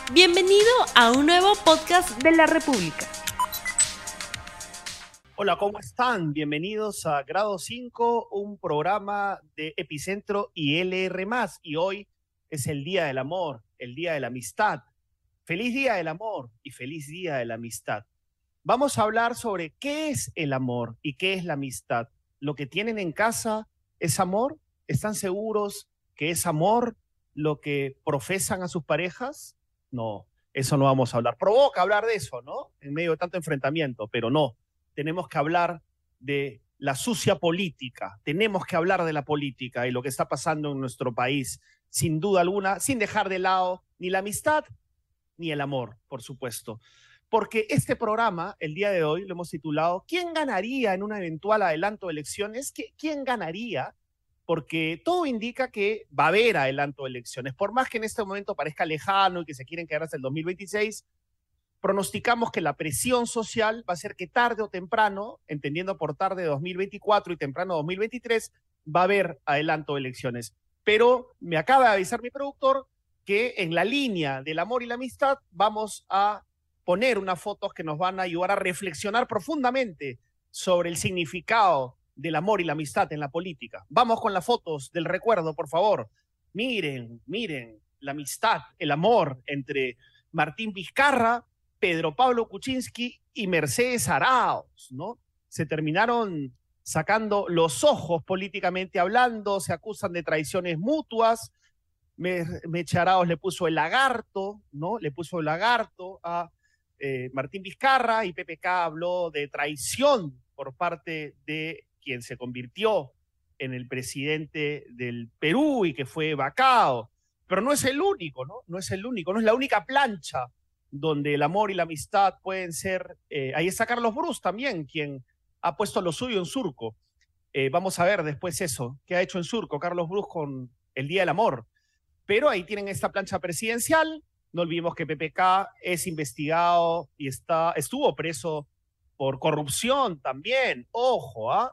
Bienvenido a un nuevo podcast de la República. Hola, ¿cómo están? Bienvenidos a Grado 5, un programa de Epicentro y LR+. Y hoy es el Día del Amor, el Día de la Amistad. Feliz Día del Amor y feliz Día de la Amistad. Vamos a hablar sobre qué es el amor y qué es la amistad. ¿Lo que tienen en casa es amor? ¿Están seguros que es amor lo que profesan a sus parejas? No, eso no vamos a hablar. Provoca hablar de eso, ¿no? En medio de tanto enfrentamiento, pero no. Tenemos que hablar de la sucia política, tenemos que hablar de la política y lo que está pasando en nuestro país, sin duda alguna, sin dejar de lado ni la amistad ni el amor, por supuesto. Porque este programa, el día de hoy, lo hemos titulado ¿Quién ganaría en un eventual adelanto de elecciones? ¿Quién ganaría? Porque todo indica que va a haber adelanto de elecciones. Por más que en este momento parezca lejano y que se quieren quedar hasta el 2026, pronosticamos que la presión social va a ser que tarde o temprano, entendiendo por tarde 2024 y temprano 2023, va a haber adelanto de elecciones. Pero me acaba de avisar mi productor que en la línea del amor y la amistad vamos a poner unas fotos que nos van a ayudar a reflexionar profundamente sobre el significado del amor y la amistad en la política. Vamos con las fotos del recuerdo, por favor. Miren la amistad, el amor entre Martín Vizcarra, Pedro Pablo Kuczynski y Mercedes Arauz, ¿no? Se terminaron sacando los ojos políticamente hablando, se acusan de traiciones mutuas. Meche Arauz le puso el lagarto, ¿no? Le puso el lagarto a Martín Vizcarra y PPK habló de traición por parte de quien se convirtió en el presidente del Perú y que fue vacado. Pero no es el único, ¿no? No es el único, no es la única plancha donde el amor y la amistad pueden ser. Ahí está Carlos Brus también, quien ha puesto lo suyo en Surco. Vamos a ver después eso, qué ha hecho en Surco Carlos Brus con el Día del Amor. Pero ahí tienen esta plancha presidencial. No olvidemos que PPK es investigado y estuvo preso por corrupción también. Ojo, ¿ah?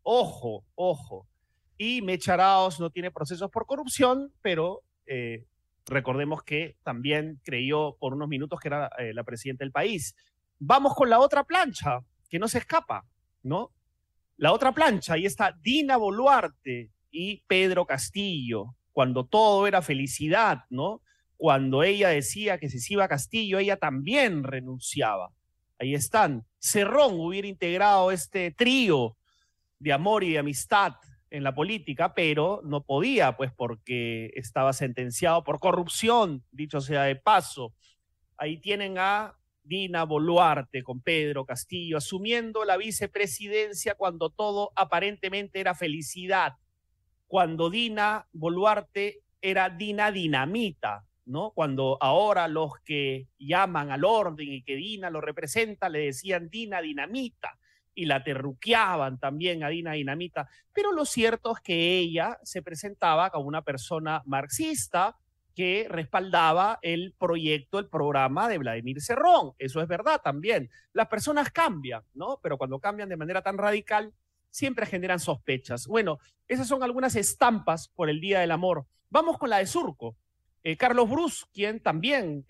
Ojo. Y Meche Arauz no tiene procesos por corrupción, pero recordemos que también creyó por unos minutos que era la presidenta del país. Vamos con la otra plancha, que no se escapa, ¿no? La otra plancha, ahí está Dina Boluarte y Pedro Castillo, cuando todo era felicidad, ¿no? Cuando ella decía que si se iba a Castillo, ella también renunciaba. Ahí están. Cerrón hubiera integrado este trío de amor y de amistad en la política, pero no podía, pues porque estaba sentenciado por corrupción, dicho sea de paso. Ahí tienen a Dina Boluarte con Pedro Castillo asumiendo la vicepresidencia cuando todo aparentemente era felicidad, cuando Dina Boluarte era Dina Dinamita, ¿no? Cuando ahora los que llaman al orden y que Dina lo representa le decían Dina Dinamita y la terruqueaban también a Dina Dinamita, pero lo cierto es que ella se presentaba como una persona marxista que respaldaba el proyecto, el programa de Vladimir Cerrón. Eso es verdad también. Las personas cambian, ¿no? Pero cuando cambian de manera tan radical, siempre generan sospechas. Bueno, esas son algunas estampas por el Día del Amor. Vamos con la de Surco. Carlos Brus, quien también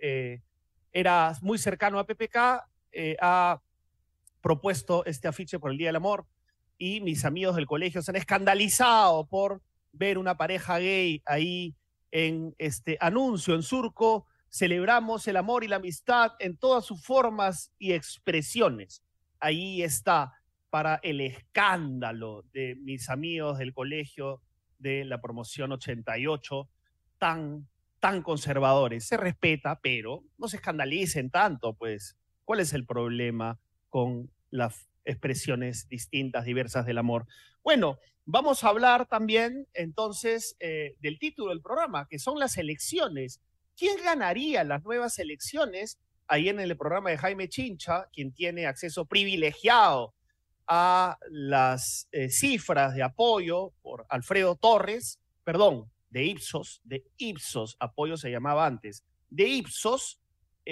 era muy cercano a PPK, ha propuesto este afiche por el Día del Amor y mis amigos del colegio se han escandalizado por ver una pareja gay ahí en este anuncio en Surco. Celebramos el amor y la amistad en todas sus formas y expresiones. Ahí está para el escándalo de mis amigos del colegio de la promoción 88, tan conservadores. Se respeta, pero no se escandalicen tanto, pues. ¿Cuál es el problema con las expresiones distintas, diversas del amor? Bueno, vamos a hablar también entonces del título del programa, que son las elecciones. ¿Quién ganaría las nuevas elecciones? Ahí en el programa de Jaime Chincha, quien tiene acceso privilegiado a las cifras de apoyo por Alfredo Torres, perdón, de Ipsos, apoyo se llamaba antes, de Ipsos,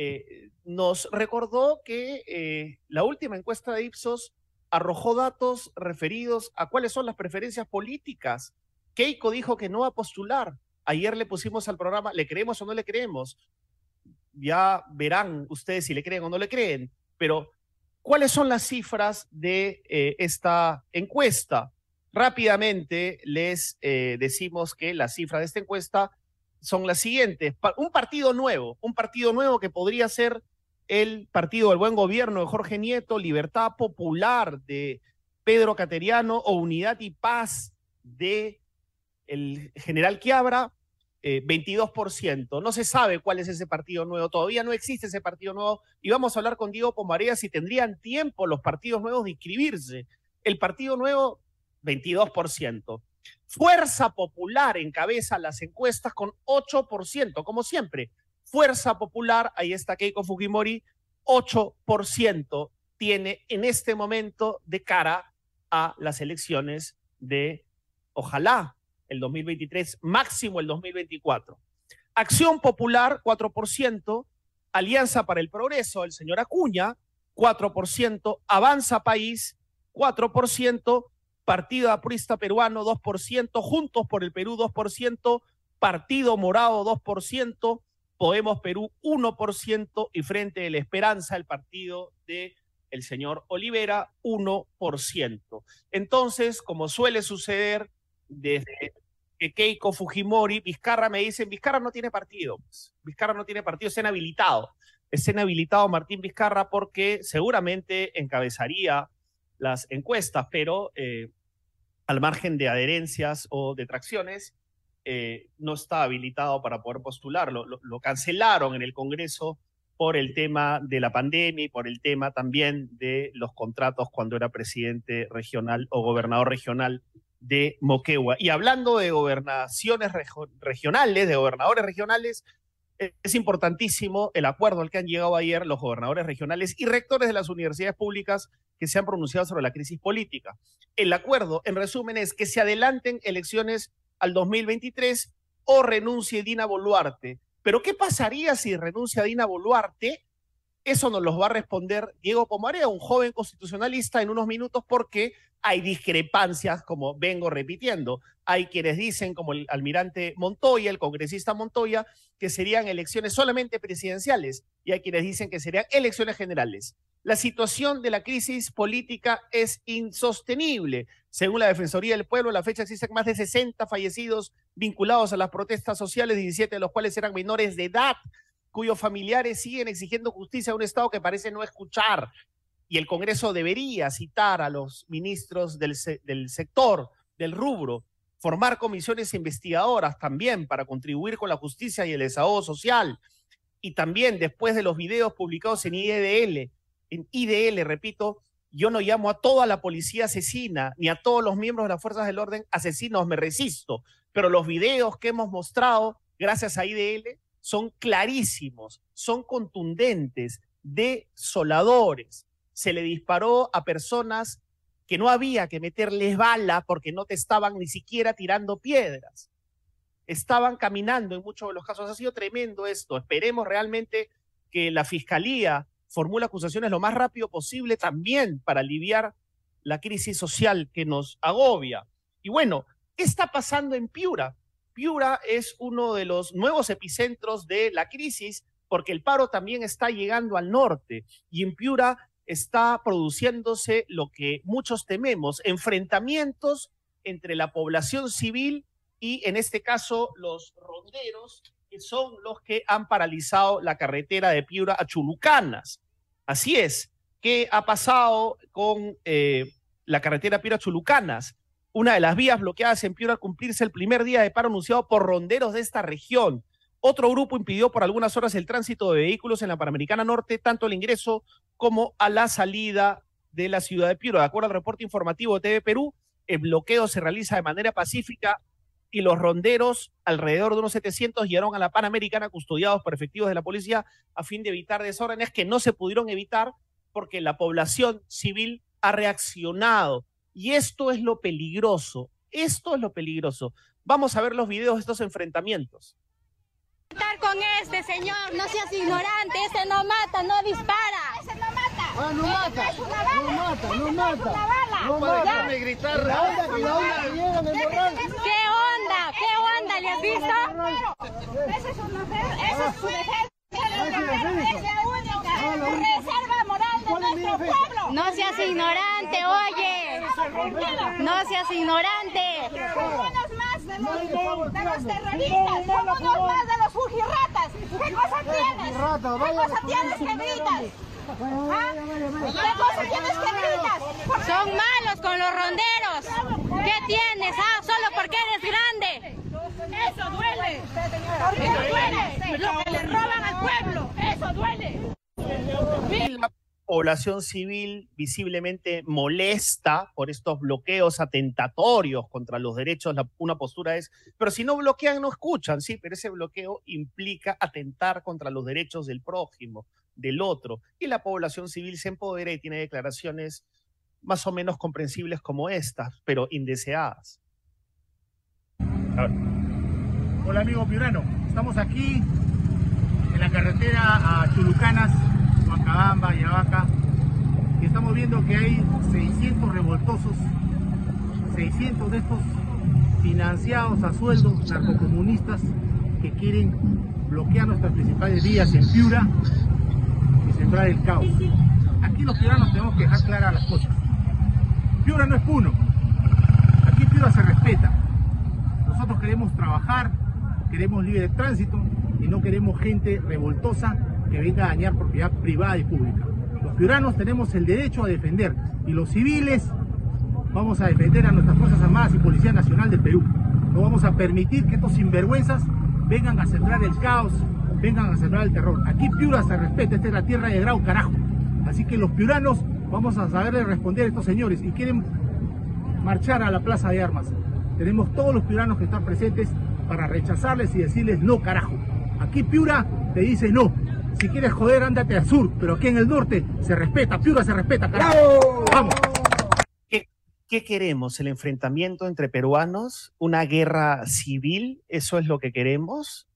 nos recordó que la última encuesta de Ipsos arrojó datos referidos a cuáles son las preferencias políticas. Keiko dijo que no va a postular. Ayer le pusimos al programa, ¿le creemos o no le creemos? ya verán ustedes si le creen o no le creen, pero ¿cuáles son las cifras de esta encuesta? Rápidamente les decimos que las cifras de esta encuesta son las siguientes. Un partido nuevo que podría ser el Partido del Buen Gobierno de Jorge Nieto, Libertad Popular de Pedro Cateriano o Unidad y Paz de el general Quiabra, 22%. No se sabe cuál es ese partido nuevo, todavía no existe ese partido nuevo, y vamos a hablar con Diego Pomarea si tendrían tiempo los partidos nuevos de inscribirse. El partido nuevo, 22%. Fuerza Popular encabeza las encuestas con 8%, como siempre. Fuerza Popular, ahí está Keiko Fujimori, 8% tiene en este momento de cara a las elecciones de, ojalá, el 2023, máximo el 2024. Acción Popular, 4%. Alianza para el Progreso, el señor Acuña, 4%. Avanza País, 4%. Partido Aprista Peruano, 2%. Juntos por el Perú, 2%. Partido Morado, 2%. Podemos Perú, 1%. Y Frente de la Esperanza, el partido de el señor Olivera, 1%. Entonces, como suele suceder, desde que Keiko Fujimori, Vizcarra me dicen, Vizcarra no tiene partido, está inhabilitado Martín Vizcarra porque seguramente encabezaría las encuestas, pero al margen de adherencias o detracciones, no está habilitado para poder postularlo. Lo cancelaron en el Congreso por el tema de la pandemia y por el tema también de los contratos cuando era presidente regional o gobernador regional de Moquegua. Y hablando de gobernaciones regionales, de gobernadores regionales, es importantísimo el acuerdo al que han llegado ayer los gobernadores regionales y rectores de las universidades públicas que se han pronunciado sobre la crisis política. El acuerdo, en resumen, es que se adelanten elecciones al 2023 o renuncie Dina Boluarte. Pero ¿qué pasaría si renuncia Dina Boluarte? Eso nos los va a responder Diego Pomarea, un joven constitucionalista, en unos minutos, porque hay discrepancias, como vengo repitiendo. Hay quienes dicen, como el almirante Montoya, el congresista Montoya, que serían elecciones solamente presidenciales, y hay quienes dicen que serían elecciones generales. La situación de la crisis política es insostenible. Según la Defensoría del Pueblo, a la fecha existen más de 60 fallecidos vinculados a las protestas sociales, 17 de los cuales eran menores de edad, cuyos familiares siguen exigiendo justicia a un Estado que parece no escuchar. Y el Congreso debería citar a los ministros del sector, del rubro, formar comisiones investigadoras también para contribuir con la justicia y el desahogo social. Y también, después de los videos publicados en IDL, repito, yo no llamo a toda la policía asesina, ni a todos los miembros de las fuerzas del orden asesinos, me resisto. Pero los videos que hemos mostrado, gracias a IDL, son clarísimos, son contundentes, desoladores. Se le disparó a personas que no había que meterles bala porque no te estaban ni siquiera tirando piedras. Estaban caminando en muchos de los casos. Ha sido tremendo esto. Esperemos realmente que la Fiscalía formule acusaciones lo más rápido posible también para aliviar la crisis social que nos agobia. Y bueno, ¿qué está pasando en Piura? Piura es uno de los nuevos epicentros de la crisis porque el paro también está llegando al norte y en Piura está produciéndose lo que muchos tememos, enfrentamientos entre la población civil y en este caso los ronderos, que son los que han paralizado la carretera de Piura a Chulucanas. Así es, ¿qué ha pasado con la carretera Piura a Chulucanas? Una de las vías bloqueadas en Piura al cumplirse el primer día de paro anunciado por ronderos de esta región. Otro grupo impidió por algunas horas el tránsito de vehículos en la Panamericana Norte, tanto el ingreso como a la salida de la ciudad de Piura. De acuerdo al reporte informativo de TV Perú, el bloqueo se realiza de manera pacífica y los ronderos, alrededor de unos 700, llegaron a la Panamericana custodiados por efectivos de la policía a fin de evitar desórdenes que no se pudieron evitar porque la población civil ha reaccionado. Y esto es lo peligroso, Vamos a ver los videos de estos enfrentamientos. Con este señor, no seas ignorante, ese no mata, no dispara. Ese no mata. Ah, no mata. Es una bala. No mata. No mata. Gritar. ¿Qué onda? ¿Le has visto? Ese es su defensa. ignorante, oye. No seas ignorante. Unos más de los terroristas, somos unos más de los fujirratas. ¿Qué cosa tienes? ¿Qué cosa tienes que gritas? ¿Ah? ¿Qué cosa tienes que gritas? Son malos con los ronderos. ¿Qué tienes? Ah, solo porque eres grande. Eso duele. Eso duele. Lo que le roban al pueblo, eso duele. La población civil visiblemente molesta por estos bloqueos atentatorios contra los derechos. Una postura es, pero si no bloquean no escuchan, sí, pero ese bloqueo implica atentar contra los derechos del prójimo, del otro. Y la población civil se empodera y tiene declaraciones más o menos comprensibles como estas, pero indeseadas. Hola amigo piurano, estamos aquí en la carretera a Chulucanas, Huancabamba, Yavaca, y estamos viendo que hay 600 revoltosos, 600 de estos financiados a sueldo, narcocomunistas, que quieren bloquear nuestras principales vías en Piura y sembrar el caos. Aquí los piuranos tenemos que dejar claras las cosas. Piura no es Puno, aquí Piura se respeta. Nosotros queremos trabajar, queremos libre tránsito y no queremos gente revoltosa que venga a dañar propiedad privada y pública. Los piuranos tenemos el derecho a defender y los civiles vamos a defender a nuestras Fuerzas Armadas y Policía Nacional del Perú. No vamos a permitir que estos sinvergüenzas vengan a sembrar el caos, vengan a sembrar el terror. Aquí Piura se respeta, esta es la tierra de Grau, carajo. Así que los piuranos vamos a saberle responder a estos señores y quieren marchar a la Plaza de Armas. Tenemos todos los piuranos que están presentes para rechazarles y decirles no, carajo. Aquí Piura te dice no. Si quieres joder, ándate al sur, pero aquí en el norte se respeta, Piura se respeta, carajo. ¡Vamos! ¿Qué queremos? ¿El enfrentamiento entre peruanos? ¿Una guerra civil? ¿Eso es lo que queremos?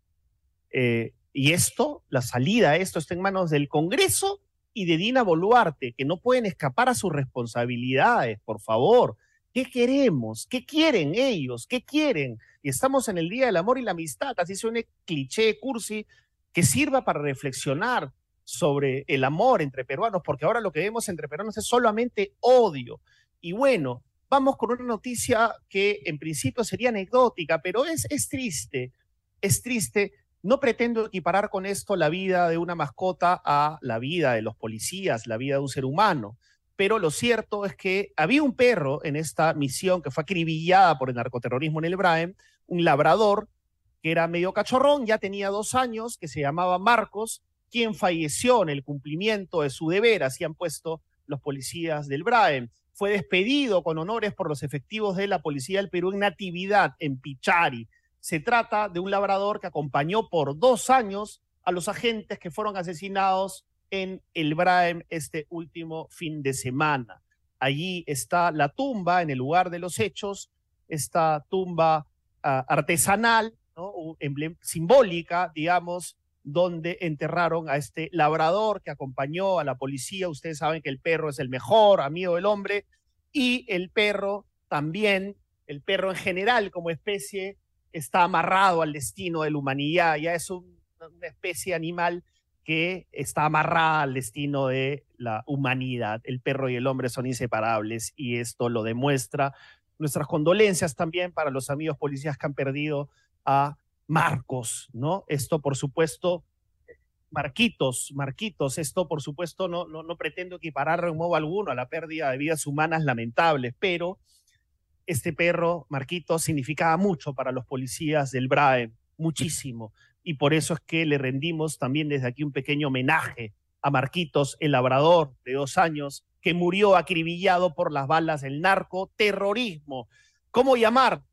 Y esto, la salida a esto está en manos del Congreso y de Dina Boluarte, que no pueden escapar a sus responsabilidades, por favor. ¿Qué queremos? ¿Qué quieren ellos? ¿Qué quieren? Y estamos en el Día del Amor y la Amistad, así suena cliché, cursi, que sirva para reflexionar sobre el amor entre peruanos, porque ahora lo que vemos entre peruanos es solamente odio. Y bueno, vamos con una noticia que en principio sería anecdótica, pero es triste, es triste. No pretendo equiparar con esto la vida de una mascota a la vida de los policías, la vida de un ser humano, pero lo cierto es que había un perro en esta misión que fue acribillada por el narcoterrorismo en el Braem, un labrador que era medio cachorrón, ya tenía 2 años, que se llamaba Marcos, quien falleció en el cumplimiento de su deber, así han puesto los policías del Braem. Fue despedido con honores por los efectivos de la Policía del Perú en Natividad, en Pichari. Se trata de un labrador que acompañó por 2 años a los agentes que fueron asesinados en el Braem este último fin de semana. Allí está la tumba en el lugar de los hechos, esta tumba artesanal, ¿no? Simbólica, digamos, donde enterraron a este labrador que acompañó a la policía. Ustedes saben que el perro es el mejor amigo del hombre y el perro también, el perro en general como especie, está amarrado al destino de la humanidad. Ya es una especie animal que está amarrada al destino de la humanidad. El perro y el hombre son inseparables y esto lo demuestra. Nuestras condolencias también para los amigos policías que han perdido a Marcos, ¿no? Esto, por supuesto, Marquitos, esto, por supuesto, no pretendo equiparar de modo alguno a la pérdida de vidas humanas lamentables, pero este perro, Marquitos, significaba mucho para los policías del Braem, muchísimo, y por eso es que le rendimos también desde aquí un pequeño homenaje a Marquitos, el labrador de 2 años, que murió acribillado por las balas del narcoterrorismo. ¿Cómo llamar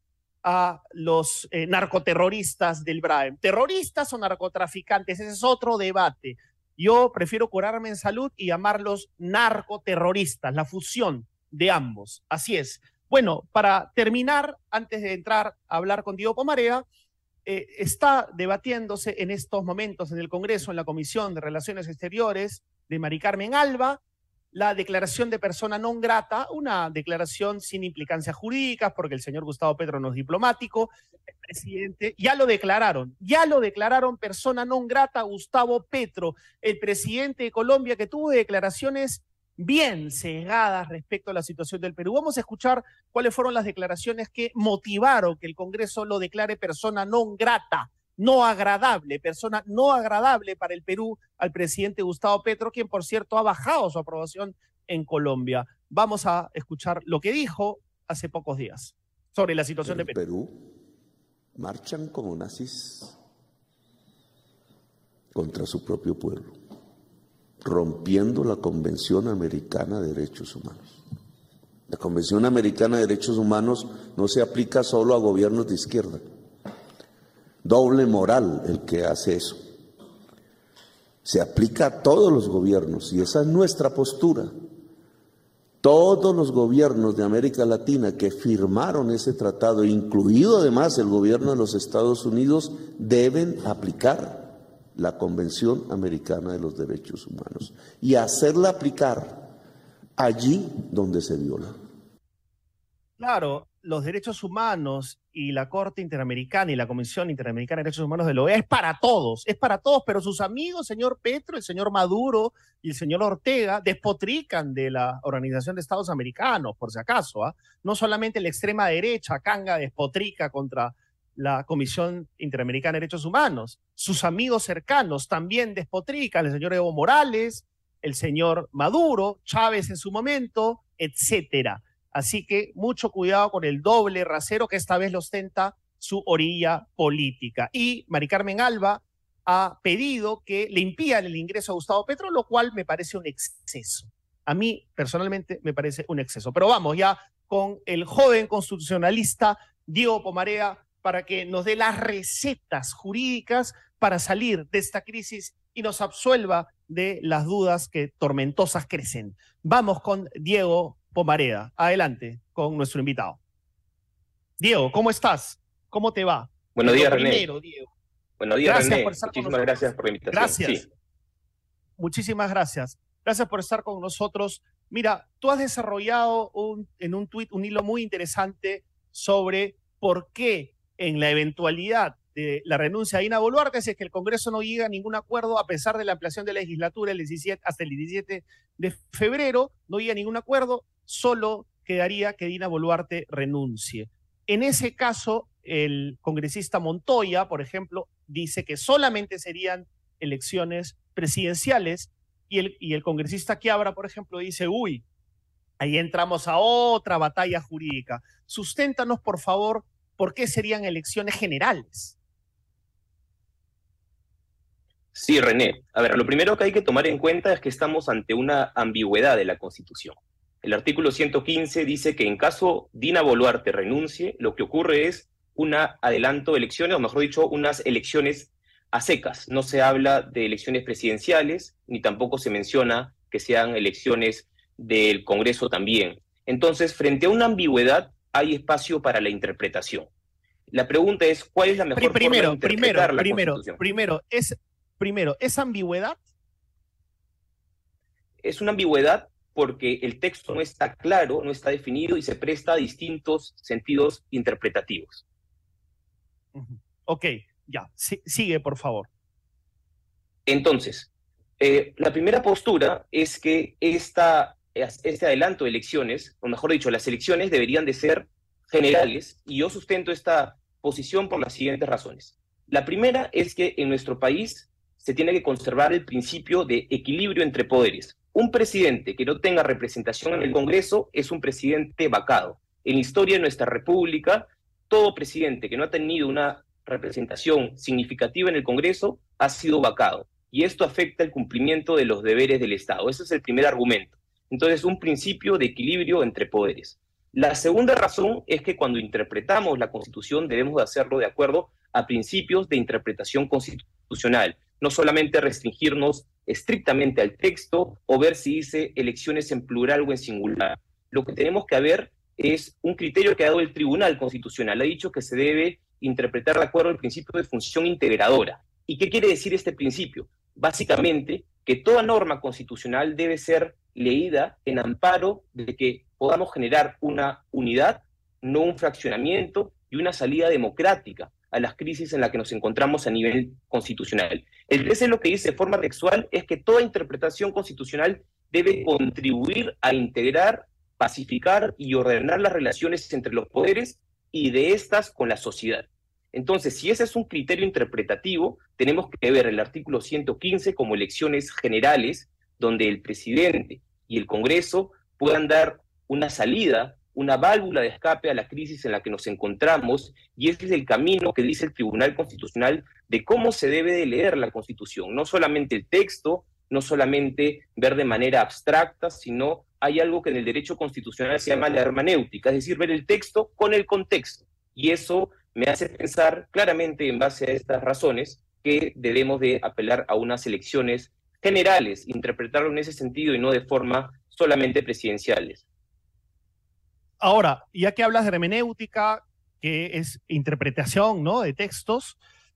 a los narcoterroristas del Braem? ¿Terroristas o narcotraficantes? Ese es otro debate. Yo prefiero curarme en salud y llamarlos narcoterroristas, la fusión de ambos. Así es. Bueno, para terminar, antes de entrar a hablar con Diego Pomarea, está debatiéndose en estos momentos en el Congreso, en la Comisión de Relaciones Exteriores de Mari Carmen Alba, la declaración de persona non grata, una declaración sin implicancias jurídicas, porque el señor Gustavo Petro no es diplomático. El presidente, ya lo declararon persona non grata a Gustavo Petro, el presidente de Colombia, que tuvo declaraciones bien sesgadas respecto a la situación del Perú. Vamos a escuchar cuáles fueron las declaraciones que motivaron que el Congreso lo declare persona non grata, no agradable, persona no agradable para el Perú al presidente Gustavo Petro, quien por cierto ha bajado su aprobación en Colombia. Vamos a escuchar lo que dijo hace pocos días sobre la situación de Perú. Marchan como nazis contra su propio pueblo, rompiendo la Convención Americana de Derechos Humanos. La Convención Americana de Derechos Humanos no se aplica solo a gobiernos de izquierda. Doble moral el que hace eso. Se aplica a todos los gobiernos y esa es nuestra postura. Todos los gobiernos de América Latina que firmaron ese tratado, incluido además el gobierno de los Estados Unidos, deben aplicar la Convención Americana de los Derechos Humanos y hacerla aplicar allí donde se viola. Claro, los derechos humanos y la Corte Interamericana y la Comisión Interamericana de Derechos Humanos de la OEA es para todos, pero sus amigos, señor Petro, el señor Maduro y el señor Ortega, despotrican de la Organización de Estados Americanos, por si acaso, ¿ah? No solamente la extrema derecha, Canga, despotrica contra la Comisión Interamericana de Derechos Humanos. Sus amigos cercanos también despotrican, el señor Evo Morales, el señor Maduro, Chávez en su momento, etcétera. Así que mucho cuidado con el doble rasero que esta vez lo ostenta su orilla política. Y Mari Carmen Alba ha pedido que le impidan el ingreso a Gustavo Petro, lo cual me parece un exceso. A mí personalmente me parece un exceso. Pero vamos ya con el joven constitucionalista Diego Pomarea, para que nos dé las recetas jurídicas para salir de esta crisis y nos absuelva de las dudas que tormentosas crecen. Vamos con Diego Pomarea. Adelante con nuestro invitado. Diego, ¿cómo estás? ¿Cómo te va? Buenos días, René. Primero, Diego. Buenos días, René. Muchísimas gracias por la invitación. Gracias. Sí. Muchísimas gracias. Gracias por estar con nosotros. Mira, tú has desarrollado en un tuit un hilo muy interesante sobre por qué en la eventualidad de la renuncia de Dina Boluarte, si es que el Congreso no llega a ningún acuerdo, a pesar de la ampliación de la legislatura hasta el 17 de febrero, no llega a ningún acuerdo, solo quedaría que Dina Boluarte renuncie. En ese caso, el congresista Montoya, por ejemplo, dice que solamente serían elecciones presidenciales y el congresista Quiabra, por ejemplo, dice, uy, ahí entramos a otra batalla jurídica. Susténtanos, por favor, ¿por qué serían elecciones generales? Sí, René. A ver, lo primero que hay que tomar en cuenta es que estamos ante una ambigüedad de la Constitución. El artículo 115 dice que en caso Dina Boluarte renuncie, lo que ocurre es un adelanto de elecciones, o mejor dicho, unas elecciones a secas. No se habla de elecciones presidenciales, ni tampoco se menciona que sean elecciones del Congreso también. Entonces, frente a una ambigüedad, hay espacio para la interpretación. La pregunta es, ¿cuál es la mejor forma de interpretar la Constitución? Primero, ¿es ambigüedad? Es una ambigüedad porque el texto no está claro, no está definido y se presta a distintos sentidos interpretativos. Ok, ya, sigue, por favor. Entonces, la primera postura es que este adelanto de elecciones, o mejor dicho, las elecciones deberían de ser generales, y yo sustento esta posición por las siguientes razones. La primera es que en nuestro país se tiene que conservar el principio de equilibrio entre poderes. Un presidente que no tenga representación en el Congreso es un presidente vacado. En la historia de nuestra República, todo presidente que no ha tenido una representación significativa en el Congreso ha sido vacado. Y esto afecta el cumplimiento de los deberes del Estado. Ese es el primer argumento. Entonces, un principio de equilibrio entre poderes. La segunda razón es que cuando interpretamos la Constitución debemos de hacerlo de acuerdo a principios de interpretación constitucional. No solamente restringirnos estrictamente al texto o ver si dice elecciones en plural o en singular. Lo que tenemos que ver es un criterio que ha dado el Tribunal Constitucional. Ha dicho que se debe interpretar de acuerdo al principio de función integradora. ¿Y qué quiere decir este principio? Básicamente, que toda norma constitucional debe ser leída en amparo de que podamos generar una unidad, no un fraccionamiento y una salida democrática a las crisis en las que nos encontramos a nivel constitucional. El 13 lo que dice de forma textual es que toda interpretación constitucional debe contribuir a integrar, pacificar y ordenar las relaciones entre los poderes y de estas con la sociedad. Entonces, si ese es un criterio interpretativo, tenemos que ver el artículo 115 como elecciones generales, donde el presidente y el Congreso puedan dar una salida, una válvula de escape a la crisis en la que nos encontramos, y ese es el camino que dice el Tribunal Constitucional de cómo se debe de leer la Constitución. No solamente el texto, no solamente ver de manera abstracta, sino hay algo que en el derecho constitucional se llama la hermenéutica, es decir, ver el texto con el contexto. Y eso me hace pensar claramente, en base a estas razones, que debemos de apelar a unas elecciones generales, interpretarlo en ese sentido y no de forma solamente presidenciales. Ahora, ya que hablas de hermenéutica, que es interpretación, ¿no?, de textos,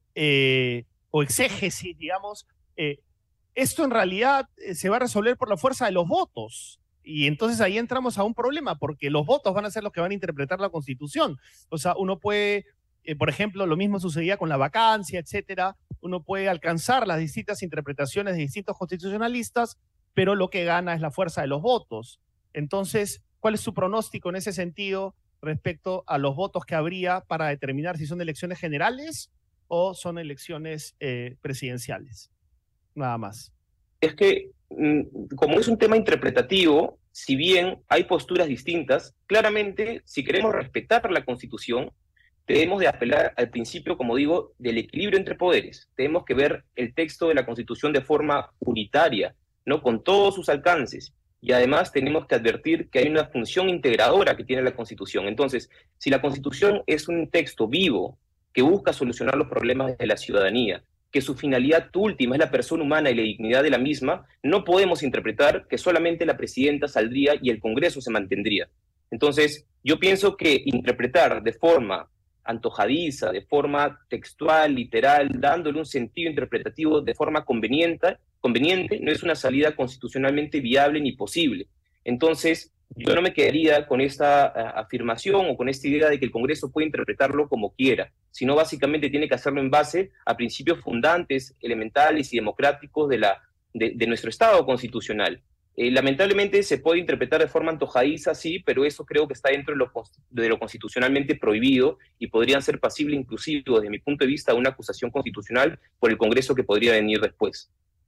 o exégesis, digamos, esto en realidad se va a resolver por la fuerza de los votos. Y entonces ahí entramos a un problema, porque los votos van a ser los que van a interpretar la Constitución. O sea, uno puede, por ejemplo, lo mismo sucedía con la vacancia, etcétera. Uno puede alcanzar las distintas interpretaciones de distintos constitucionalistas, pero lo que gana es la fuerza de los votos. Entonces, ¿cuál es su pronóstico en ese sentido respecto a los votos que habría para determinar si son elecciones generales o son elecciones presidenciales? Nada más. Es que, como es un tema interpretativo, si bien hay posturas distintas, claramente, si queremos respetar la Constitución, debemos de apelar al principio, como digo, del equilibrio entre poderes. Tenemos que ver el texto de la Constitución de forma unitaria, ¿no?, con todos sus alcances. Y además tenemos que advertir que hay una función integradora que tiene la Constitución. Entonces, si la Constitución es un texto vivo que busca solucionar los problemas de la ciudadanía, que su finalidad última es la persona humana y la dignidad de la misma, no podemos interpretar que solamente la presidenta saldría y el Congreso se mantendría. Entonces, yo pienso que interpretar de forma antojadiza, de forma textual, literal, dándole un sentido interpretativo de forma conveniente, no es una salida constitucionalmente viable ni posible. Entonces, yo no me quedaría con esta afirmación o con esta idea de que el Congreso puede interpretarlo como quiera, sino básicamente tiene que hacerlo en base a principios fundantes, elementales y democráticos de nuestro Estado constitucional. Lamentablemente se puede interpretar de forma antojadiza, sí, pero eso creo que está dentro de lo constitucionalmente prohibido y podrían ser pasibles inclusive, desde mi punto de vista, de una acusación constitucional por el Congreso que podría venir después.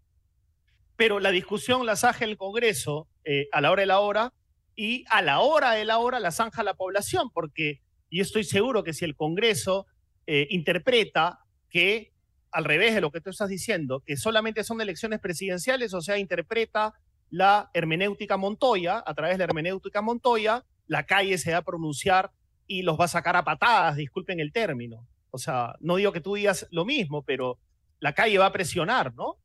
Pero la discusión la zanja el Congreso a la hora de la hora, y a la hora de la hora la zanja la población, porque yo estoy seguro que si el Congreso interpreta que, al revés de lo que tú estás diciendo, que solamente son elecciones presidenciales, o sea, interpreta la hermenéutica Montoya, a través de la hermenéutica Montoya, la calle se va a pronunciar y los va a sacar a patadas, disculpen el término. O sea, no digo que tú digas lo mismo, pero la calle va a presionar, ¿no?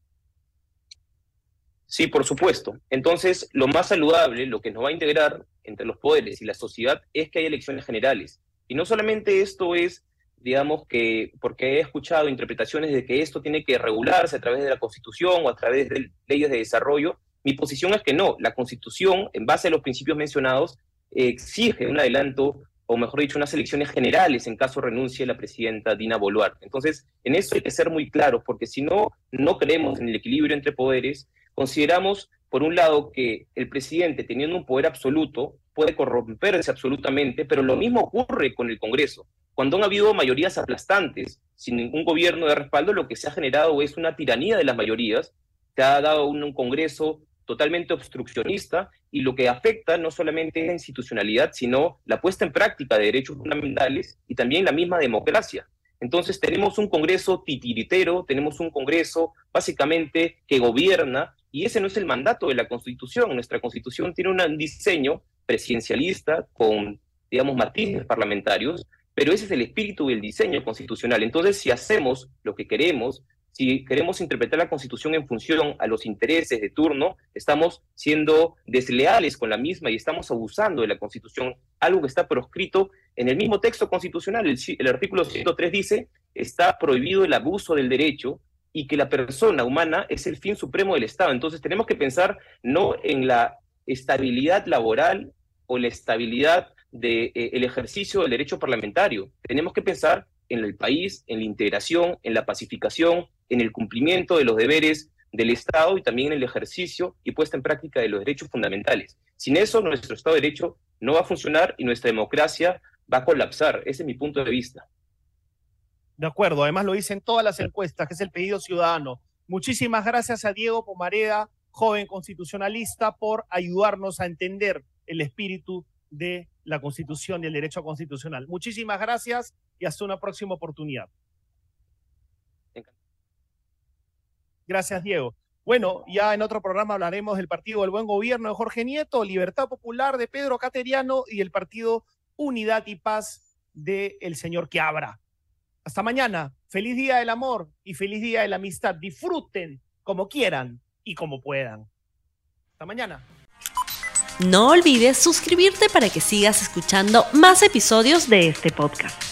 Sí, por supuesto. Entonces, lo más saludable, lo que nos va a integrar entre los poderes y la sociedad es que haya elecciones generales. Y no solamente esto es, digamos, que porque he escuchado interpretaciones de que esto tiene que regularse a través de la Constitución o a través de leyes de desarrollo. Mi posición es que no. La Constitución, en base a los principios mencionados, exige un adelanto, o mejor dicho, unas elecciones generales en caso renuncie la presidenta Dina Boluarte. Entonces, en eso hay que ser muy claros, porque si no, no creemos en el equilibrio entre poderes. Consideramos, por un lado, que el presidente, teniendo un poder absoluto, puede corromperse absolutamente, pero lo mismo ocurre con el Congreso. Cuando han habido mayorías aplastantes, sin ningún gobierno de respaldo, lo que se ha generado es una tiranía de las mayorías, se ha dado un Congreso totalmente obstruccionista, y lo que afecta no solamente es la institucionalidad, sino la puesta en práctica de derechos fundamentales y también la misma democracia. Entonces tenemos un Congreso titiritero, tenemos un Congreso básicamente que gobierna, y ese no es el mandato de la Constitución. Nuestra Constitución tiene un diseño presidencialista con, digamos, matices parlamentarios, pero ese es el espíritu del diseño constitucional. Entonces, si hacemos lo que queremos, si queremos interpretar la Constitución en función a los intereses de turno, estamos siendo desleales con la misma y estamos abusando de la Constitución, algo que está proscrito en el mismo texto constitucional. El artículo 103 dice, está prohibido el abuso del derecho y que la persona humana es el fin supremo del Estado. Entonces tenemos que pensar no en la estabilidad laboral o la estabilidad del ejercicio del derecho parlamentario. Tenemos que pensar en el país, en la integración, en la pacificación, en el cumplimiento de los deberes del Estado y también en el ejercicio y puesta en práctica de los derechos fundamentales. Sin eso, nuestro Estado de Derecho no va a funcionar y nuestra democracia va a colapsar. Ese es mi punto de vista. De acuerdo, además lo dicen todas las encuestas, que es el pedido ciudadano. Muchísimas gracias a Diego Pomareda, joven constitucionalista, por ayudarnos a entender el espíritu de la Constitución y el derecho constitucional. Muchísimas gracias y hasta una próxima oportunidad. Gracias, Diego. Bueno, ya en otro programa hablaremos del Partido del Buen Gobierno de Jorge Nieto, Libertad Popular de Pedro Cateriano y el Partido Unidad y Paz del señor Quiabra. Hasta mañana. Feliz Día del Amor y feliz Día de la Amistad. Disfruten como quieran y como puedan. Hasta mañana. No olvides suscribirte para que sigas escuchando más episodios de este podcast.